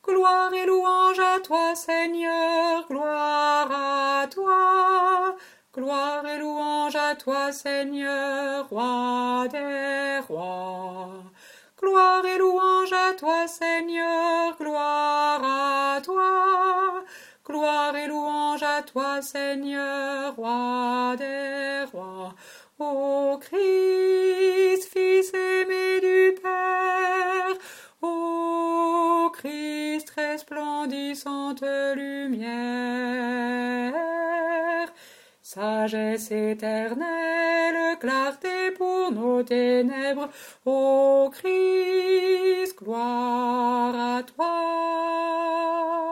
Gloire et louange à toi, Seigneur, gloire à toi. Gloire et louange à toi, Seigneur, roi des rois. Gloire et louange à toi, Seigneur, gloire à toi. Gloire et louange à toi, Seigneur, roi des rois. Ô Christ, Fils aimé du Père, ô Christ, resplendissante lumière, sagesse éternelle, clarté pour nos ténèbres, ô Christ, gloire à toi.